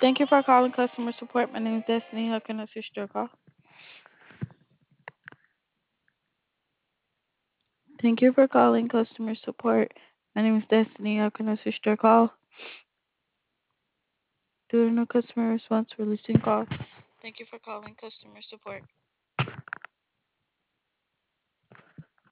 Thank you for calling customer support. My name is Destiny. How can I assist your call? Thank you for calling customer support. My name is Destiny. How can I assist your call? Due to no customer response, releasing call. Thank you for calling customer support.